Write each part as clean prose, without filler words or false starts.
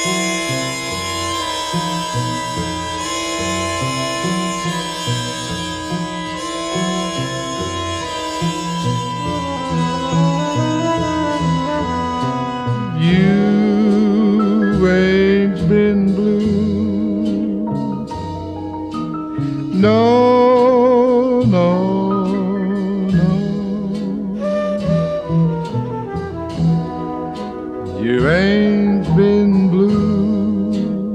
You ain't been blue, no, no, no. You ain't been blue.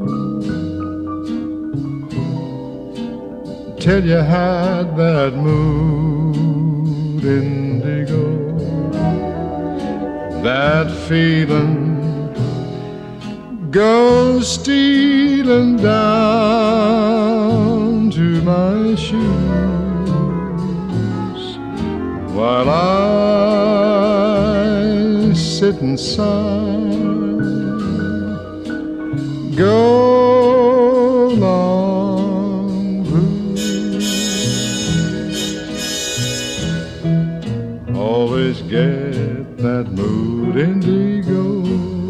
Till you had that mood indigo, that feeling goes stealing down to my shoes, while I sit and sigh. Go long blue, always get that mood indigo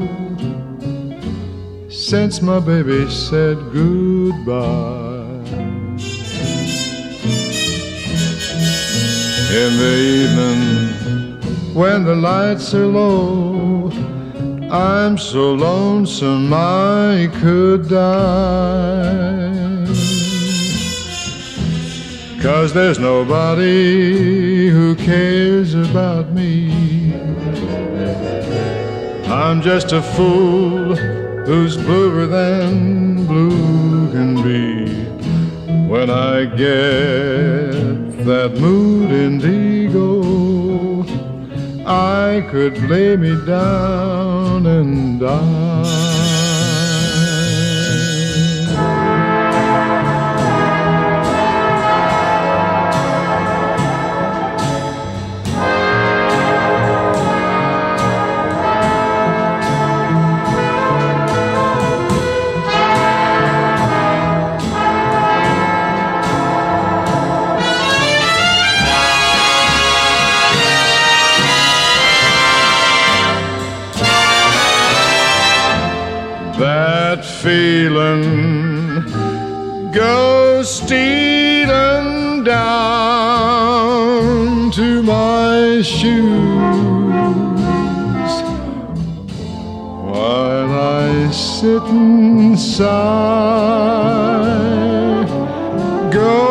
since my baby said goodbye. In the evening, when the lights are low, I'm so lonesome I could die. 'Cause there's nobody who cares about me. I'm just a fool who's bluer than blue can be. When I get that mood indigo, I could lay me down and die. That feeling goes stealing down to my shoes, while I sit and sigh. Go